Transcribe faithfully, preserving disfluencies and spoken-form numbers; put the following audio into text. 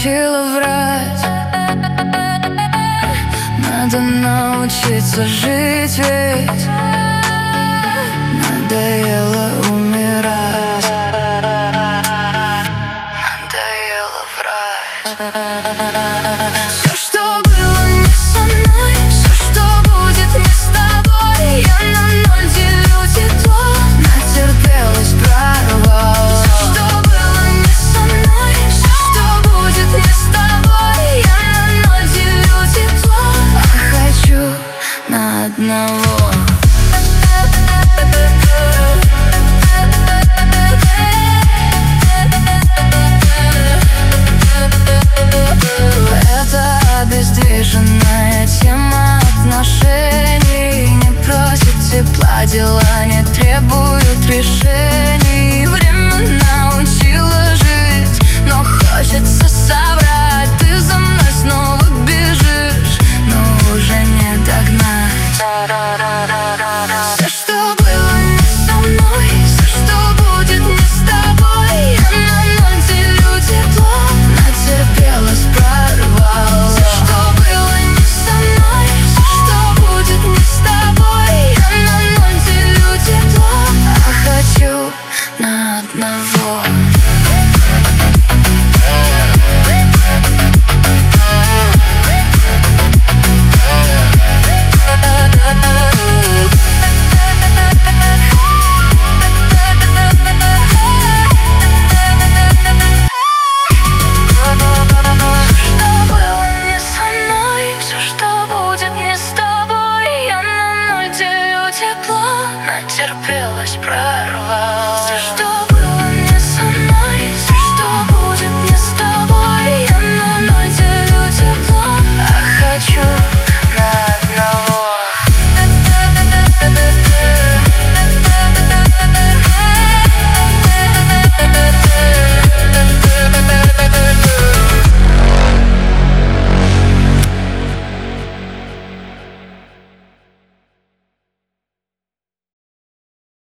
научила врать. Надо научиться жить, ведь надоело умирать, надоело врать. Все, что было не со мной, все, что будет не с тобой, я на ноль делю тепло, натерпелась прорвал. Все, что было не со мной, все, что будет не с тобой, я на ноль делю тепло, а хочу на одного. Обездвиженная тема отношений не просит тепла, дела не требуют решений. Время научило жить, но хочется соврать. Ты за мной снова бежишь, но уже не догнать. Все, что было не со мной, все, что будет не с тобой, я на ноль делю тепло, натерпелась прорвал. На одного. Что было не со мной, все, что будет не с тобой, я на ноль делю тепло, натерпелась прав.